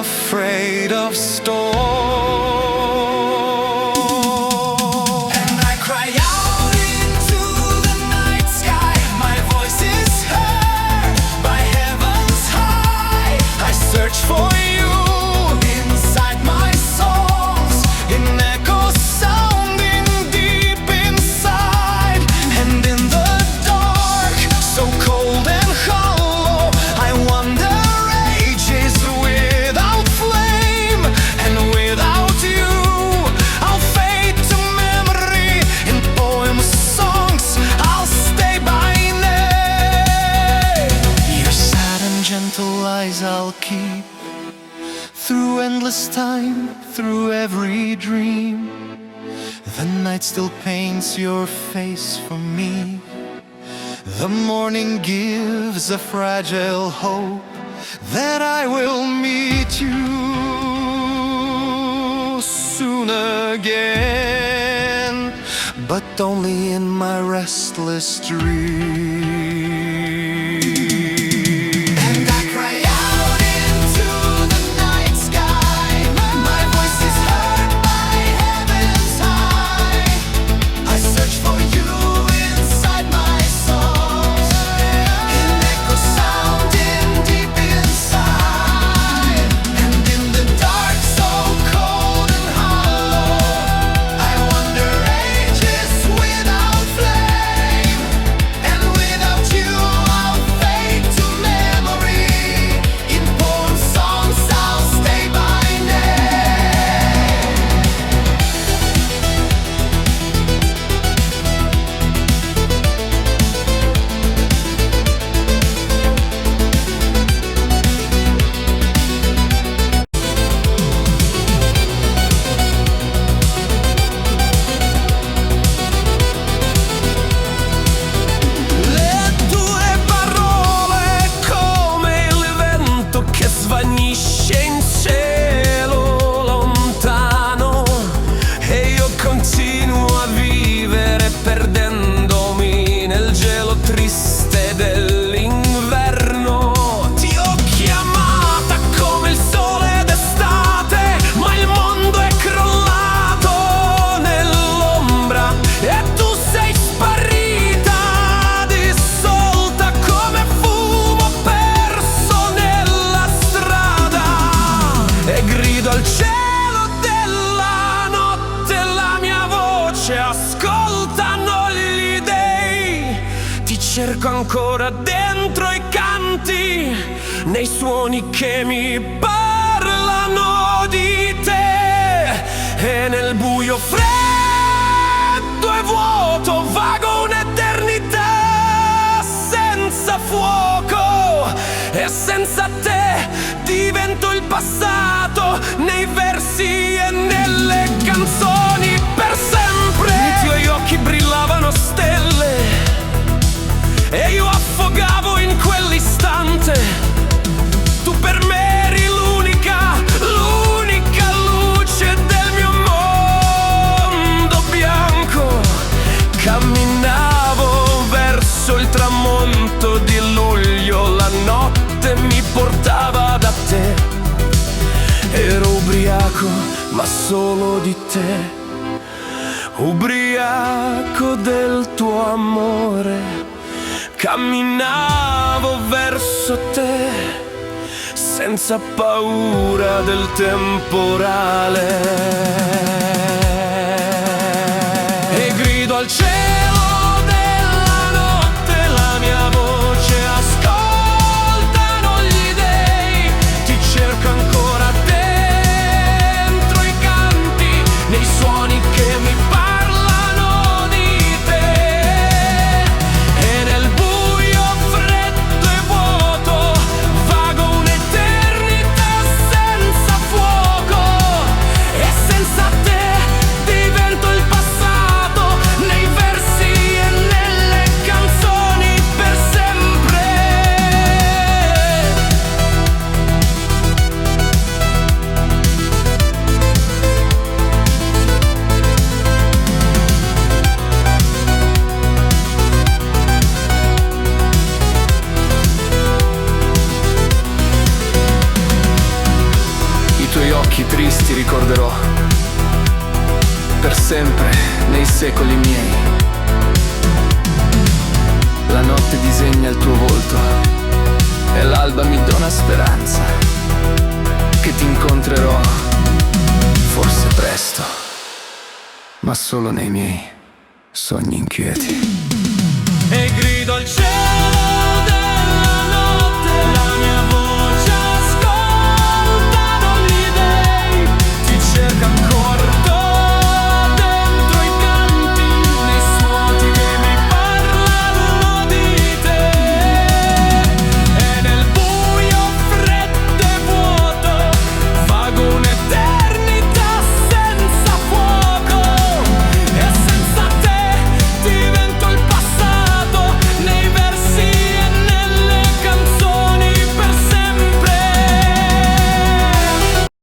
afraid of storms. And I cry out into the night sky. My voice is heard by heavens high. I search for you inside my songs, in echoes sounding deep inside. And in the dark, so cold and hollow, I wonder ages without flame. And without you, I'll fade to memory. In poems, songs, I'll stay by name. Your sad and gentle eyes I'll keep through endless time, through every dream. The night still paints your face for me. The morning gives a fragile hope that I will meet you soon again, but only in my restless dream. And I cry out into the night sky. My voice is heard by heavens high. I search for you inside my songs, in echoes sounding deep inside. And in the dark, so cold and hollow, I wonder ages without flame. And without you, I'll fade to memory. In poems, songs, I'll stay by name. Le tue parole come il vento che svanisce in cielo lontano, e io continuo a vivere perdendomi nel gelo triste dell'inverno. Ti ho chiamata come il sole d'estate, ma il mondo è crollato nell'ombra e tu sei sparita, dissolta come fumo perso nella strada. E grido al cielo della notte, la mia voce ascoltano gli dei. Ti cerco ancora dentro i canti, nei suoni che mi parlano di te. E nel buio freddo e vuoto vago un'eternità senza fuoco, e senza te divento il passato nei versi e nelle canzoni per sempre. Nei tuoi occhi brillavano stelle e io affogavo in quell'istante. Tu per me eri l'unica luce del mio mondo bianco. Camminavo verso il tramonto di luglio, la notte mi portava da te. Ero ubriaco, ma solo di te, ubriaco del tuo amore. Camminavo verso te senza paura del temporale. E grido al cielo della notte, la mia voce ascoltano gli dei. Ti cerco ancora dentro i canti, nei suoni che mi parlano di te. E nel buio freddo e vuoto vago un'eternità senza fuoco e senza tuoi occhi tristi ricorderò per sempre nei secoli miei. La notte disegna il tuo volto e l'alba mi dona speranza che ti incontrerò, forse presto, ma solo nei miei sogni inquieti. E grido al cielo